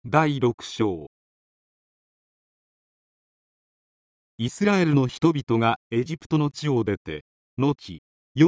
第6章。イスラエルの人々がエジプトの地を出て、後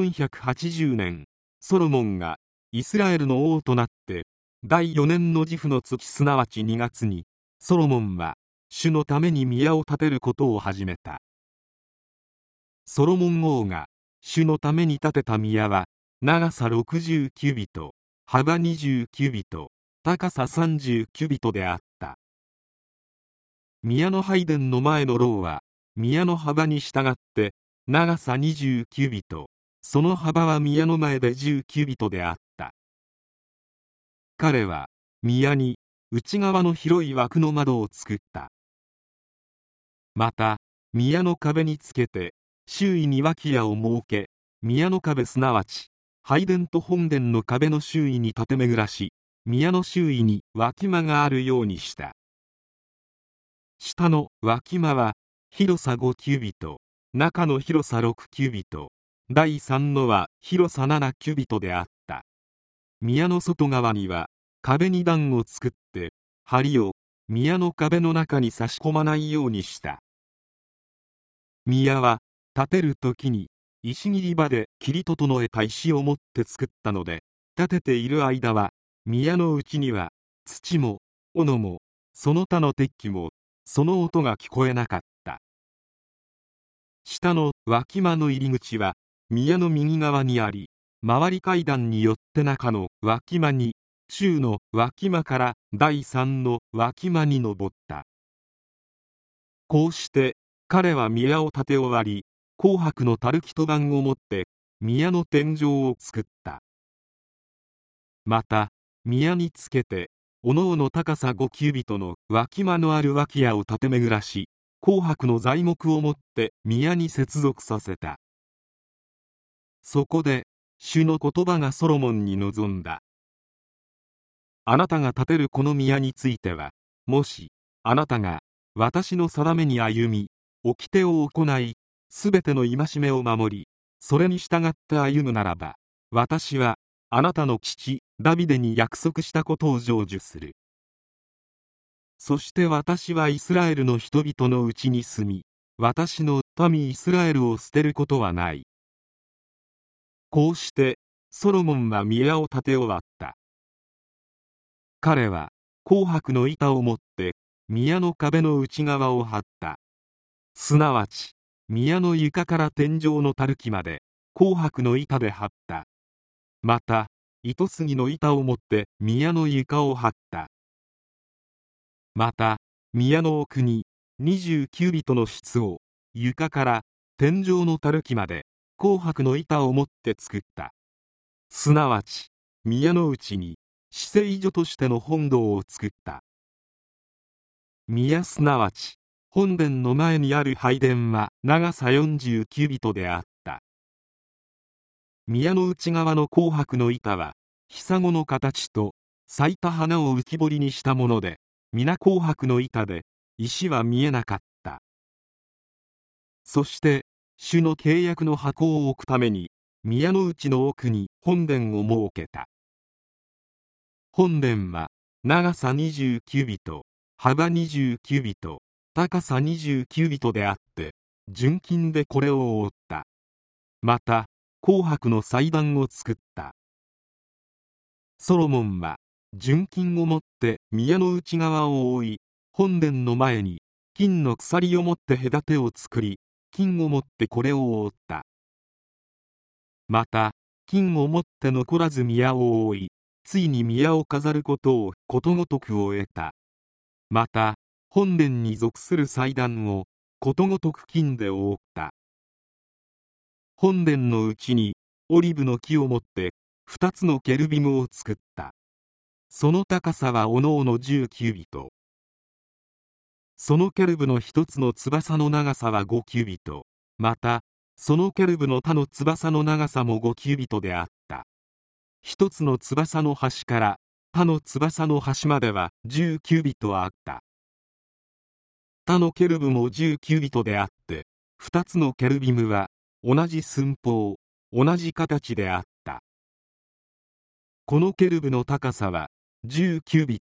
480年、ソロモンがイスラエルの王となって第4年の自負の月すなわち2月に、ソロモンは主のために宮を建てることを始めた。ソロモン王が主のために建てた宮は、長さ60キュビト、幅20キュビト、高さ30キュビトであった。宮の拝殿の前の廊は、宮の幅に従って長さ20キュビト、その幅は宮の前で10キュビトであった。彼は宮に内側の広い枠の窓を作った。また宮の壁につけて周囲に脇屋を設け、宮の壁すなわち拝殿と本殿の壁の周囲に立て巡らし、宮の周囲に脇間があるようにした。下の脇間は広さ5キュビト、中の広さ6キュビト、第3のは広さ7キュビトであった。宮の外側には壁に段を作って、梁を宮の壁の中に差し込まないようにした。宮は建てるときに石切り場で切り整えた石を持って作ったので、建てている間は宮のうちには土も斧もその他の鉄器もその音が聞こえなかった。下の脇間の入り口は宮の右側にあり、回り階段によって中の脇間に、中の脇間から第3の脇間に登った。こうして彼は宮を建て終わり、紅白の垂木と板を持って宮の天井を作った。また宮につけておのおの高さ5キュビトの脇間のある脇屋を立て巡らし、紅白の材木を持って宮に接続させた。そこで主の言葉がソロモンに臨んだ。あなたが建てるこの宮については、もしあなたが私の定めに歩み、掟を行い、すべての戒めを守り、それに従って歩むならば、私はあなたの父ダビデに約束したことを成就する。そして私はイスラエルの人々のうちに住み、私の民イスラエルを捨てることはない。こうしてソロモンは宮を建て終わった。彼は紅白の板を持って宮の壁の内側を張った。すなわち宮の床から天井の垂木まで紅白の板で張った。また糸杉の板を持って宮の床を張った。また宮の奥に20キュビトの室を床から天井の垂木まで紅白の板を持って作った。すなわち宮の内に至聖所としての本堂を作った。宮すなわち本殿の前にある拝殿は長さ40キュビトであった。宮の内側の紅白の板は紐の形と咲いた花を浮き彫りにしたもので、皆紅白の板で石は見えなかった。そして主の契約の箱を置くために宮の内の奥に本殿を設けた。本殿は長さ20キュビト、幅20キュビト、高さ20キュビトであって、純金でこれを覆った。また紅白の祭壇を作った。ソロモンは純金を持って宮の内側を覆い、本殿の前に金の鎖を持って隔てを作り、金を持ってこれを覆った。また金を持って残らず宮を覆い、ついに宮を飾ることをことごとく終えた。また本殿に属する祭壇をことごとく金で覆った。本殿のうちにオリブの木を持って2つのケルビムを作った。その高さはおのおの10キュビト。そのケルブの一つの翼の長さは5キュビト。またそのケルブの他の翼の長さも5キュビトであった。一つの翼の端から他の翼の端までは10キュビトあった。他のケルブも10キュビトであって、2つのケルビムは同じ寸法、同じ形であった。このケルブの高さは10キュビト、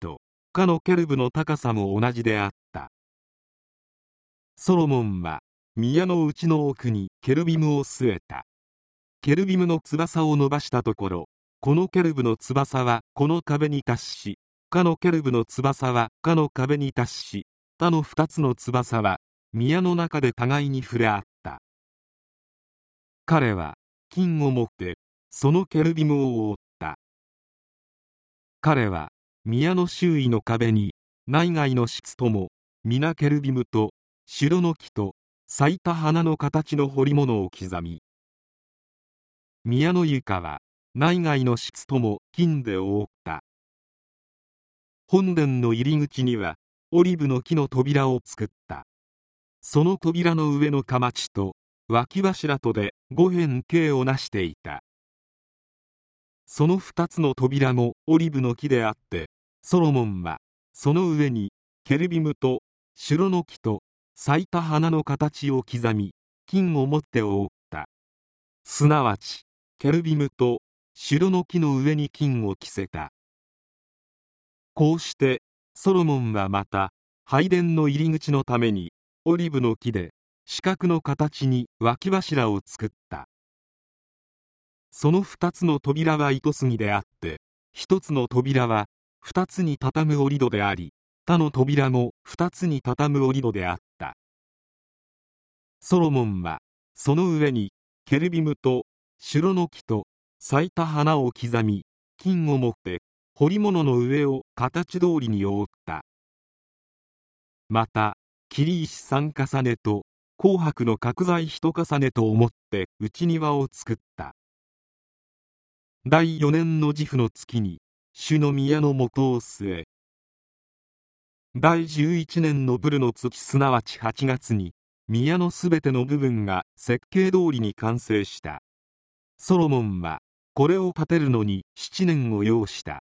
他のケルブの高さも同じであった。ソロモンは宮の内の奥にケルビムを据えた。ケルビムの翼を伸ばしたところ、このケルブの翼はこの壁に達し、他のケルブの翼は他の壁に達し、他の2つの翼は宮の中で互いに触れ合った。彼は金を持ってそのケルビムを覆った。彼は宮の周囲の壁に内外の室とも皆ケルビムと白の木と咲いた花の形の彫り物を刻み、宮の床は内外の室とも金で覆った。本殿の入り口にはオリブの木の扉を作った。その扉の上のかまちと脇柱とで5辺形をなしていた。その2つの扉もオリブの木であって、ソロモンはその上にケルビムと白の木と咲いた花の形を刻み、金をもって覆った。すなわちケルビムと白の木の上に金を着せた。こうしてソロモンはまた拝殿の入り口のためにオリブの木で四角の形に脇柱を作った。その2つの扉は糸杉であって、1つの扉は2つに畳む折戸であり、他の扉も2つに畳む折戸であった。ソロモンはその上にケルビムと白の木と咲いた花を刻み、金をもって彫り物の上を形通りに覆った。また切り石3重ねと紅白の角材1重ねと思って内庭を作った。第4年の自負の月に主の宮の元を据え、第11年のブルの月すなわち8月に宮のすべての部分が設計通りに完成した。ソロモンはこれを建てるのに7年を要した。